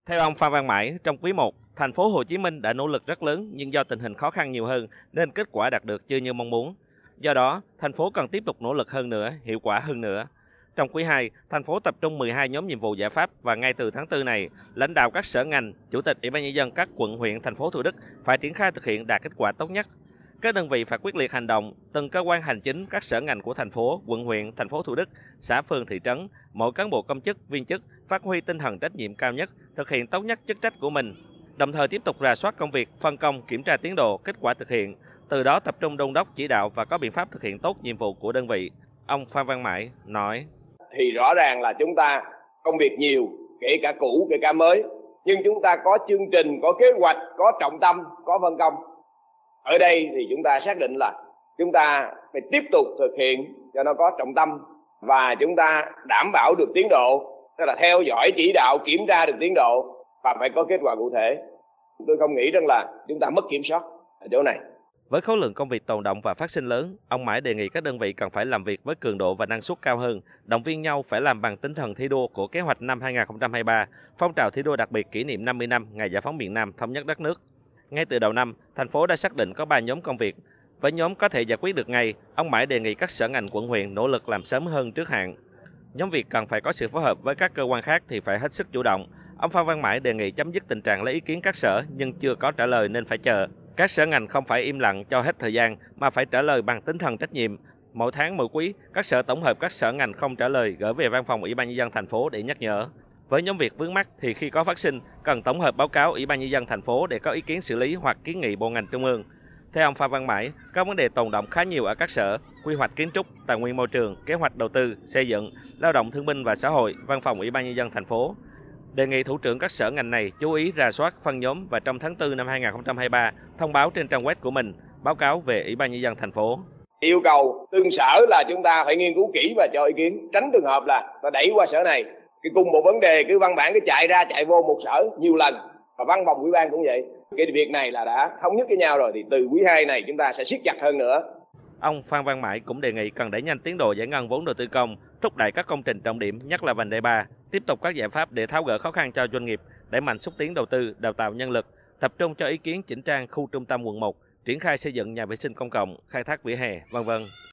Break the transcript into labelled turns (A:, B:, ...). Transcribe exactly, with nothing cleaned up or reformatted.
A: Theo ông Phan Văn Mãi, trong quý một, thành phố Hồ Chí Minh đã nỗ lực rất lớn nhưng do tình hình khó khăn nhiều hơn nên kết quả đạt được chưa như mong muốn. Do đó, thành phố cần tiếp tục nỗ lực hơn nữa, hiệu quả hơn nữa. Trong quý hai, thành phố tập trung mười hai nhóm nhiệm vụ giải pháp và ngay từ tháng tư này, lãnh đạo các sở ngành, chủ tịch Ủy ban nhân dân các quận huyện thành phố Thủ Đức phải triển khai thực hiện đạt kết quả tốt nhất. Các đơn vị phải quyết liệt hành động, từng cơ quan hành chính, các sở ngành của thành phố, quận huyện, thành phố Thủ Đức, xã phường thị trấn, mỗi cán bộ công chức, viên chức phát huy tinh thần trách nhiệm cao nhất, thực hiện tốt nhất chức trách của mình. Đồng thời tiếp tục rà soát công việc, phân công, kiểm tra tiến độ, kết quả thực hiện, từ đó tập trung đôn đốc chỉ đạo và có biện pháp thực hiện tốt nhiệm vụ của đơn vị. Ông Phan Văn Mãi nói:
B: Thì rõ ràng là chúng ta công việc nhiều, kể cả cũ, kể cả mới, nhưng chúng ta có chương trình, có kế hoạch, có trọng tâm, có phân công. Ở đây thì chúng ta xác định là chúng ta phải tiếp tục thực hiện cho nó có trọng tâm và chúng ta đảm bảo được tiến độ, tức là theo dõi chỉ đạo, kiểm tra được tiến độ và phải có kết quả cụ thể. Tôi không nghĩ rằng là chúng ta mất kiểm soát ở chỗ này.
A: Với khối lượng công việc tồn động và phát sinh lớn, ông Mãi đề nghị các đơn vị cần phải làm việc với cường độ và năng suất cao hơn, động viên nhau phải làm bằng tinh thần thi đua của kế hoạch năm hai không hai ba, phong trào thi đua đặc biệt kỷ niệm năm mươi năm ngày giải phóng miền Nam thống nhất đất nước. Ngay từ đầu năm, thành phố đã xác định có ba nhóm công việc. Với nhóm có thể giải quyết được ngay, ông Mãi đề nghị các sở ngành quận huyện nỗ lực làm sớm hơn trước hạn. Nhóm việc cần phải có sự phối hợp với các cơ quan khác thì phải hết sức chủ động. Ông Phan Văn Mãi đề nghị chấm dứt tình trạng lấy ý kiến các sở nhưng chưa có trả lời nên phải chờ. Các sở ngành không phải im lặng cho hết thời gian mà phải trả lời bằng tinh thần trách nhiệm. Mỗi tháng mỗi quý, các sở tổng hợp các sở ngành không trả lời gửi về văn phòng Ủy ban nhân dân thành phố để nhắc nhở. Với nhóm việc vướng mắc thì khi có phát sinh, cần tổng hợp báo cáo Ủy ban nhân dân thành phố để có ý kiến xử lý hoặc kiến nghị bộ ngành trung ương. Theo ông Phan Văn Mãi, các vấn đề tồn động khá nhiều ở các sở: quy hoạch kiến trúc, tài nguyên môi trường, kế hoạch đầu tư, xây dựng, lao động thương binh và xã hội, văn phòng Ủy ban nhân dân thành phố. Đề nghị thủ trưởng các sở ngành này chú ý rà soát, phân nhóm và trong tháng tư năm hai không hai ba thông báo trên trang web của mình, báo cáo về Ủy ban nhân dân thành phố.
B: Yêu cầu từng sở là chúng ta phải nghiên cứu kỹ và cho ý kiến, tránh trường hợp là ta đẩy qua sở này, cái cùng một vấn đề cứ văn bản cứ chạy ra chạy vô một sở nhiều lần, và văn phòng ủy ban cũng vậy. Cái việc này là đã thống nhất với nhau rồi thì từ quý hai này chúng ta sẽ siết chặt hơn nữa.
A: Ông Phan Văn Mãi cũng đề nghị cần đẩy nhanh tiến độ giải ngân vốn đầu tư công, thúc đẩy các công trình trọng điểm, nhất là vành đai ba, tiếp tục các giải pháp để tháo gỡ khó khăn cho doanh nghiệp, đẩy mạnh xúc tiến đầu tư, đào tạo nhân lực, tập trung cho ý kiến chỉnh trang khu trung tâm quận một, triển khai xây dựng nhà vệ sinh công cộng, khai thác vỉa hè, vân vân.